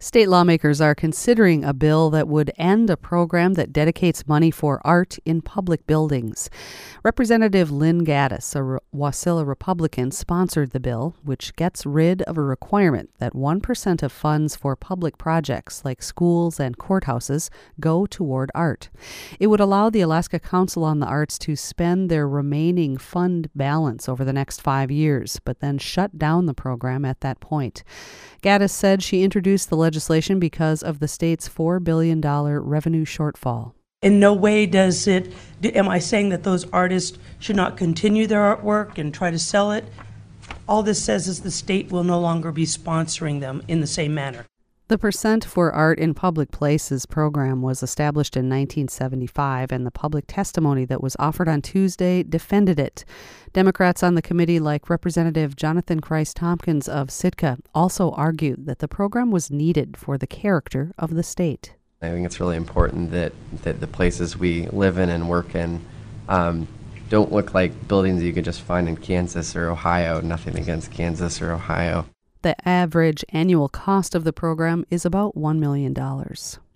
State lawmakers are considering a bill that would end a program that dedicates money for art in public buildings. Representative Lynn Gaddis, a Wasilla Republican, sponsored the bill, which gets rid of a requirement that 1% of funds for public projects like schools and courthouses go toward art. It would allow the Alaska Council on the Arts to spend their remaining fund balance over the next 5 years, but then shut down the program at that point. Gaddis said she introduced the legislation because of the state's $4 billion revenue shortfall. In no way am I saying that those artists should not continue their artwork and try to sell it. All this says is the state will no longer be sponsoring them in the same manner. The Percent for Art in Public Places program was established in 1975, and the public testimony that was offered on Tuesday defended it. Democrats on the committee, like Representative Jonathan Christ-Tompkins of Sitka, also argued that the program was needed for the character of the state. I think it's really important that the places we live in and work in don't look like buildings you could just find in Kansas or Ohio. Nothing against Kansas or Ohio. The average annual cost of the program is about $1 million.